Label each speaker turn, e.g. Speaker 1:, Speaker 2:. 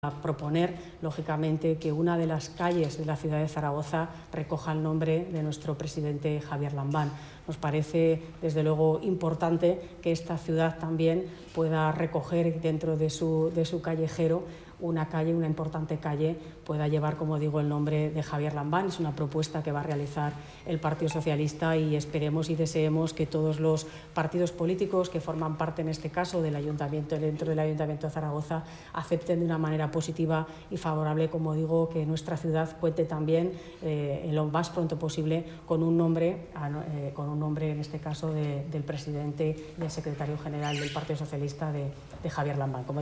Speaker 1: A proponer, lógicamente, que una de las calles de la ciudad de Zaragoza recoja el nombre de nuestro presidente Javier Lambán. Nos parece, desde luego, importante que esta ciudad también pueda recoger dentro de su callejero una calle, una importante calle, pueda llevar, como digo, el nombre de Javier Lambán. Es una propuesta que va a realizar el Partido Socialista y esperemos y deseemos que todos los partidos políticos que forman parte, en este caso, del Ayuntamiento, dentro del Ayuntamiento de Zaragoza, acepten de una manera positiva y favorable, como digo, que nuestra ciudad cuente también en lo más pronto posible con un nombre, en este caso, del presidente y del secretario general del Partido Socialista, de Javier Lambán.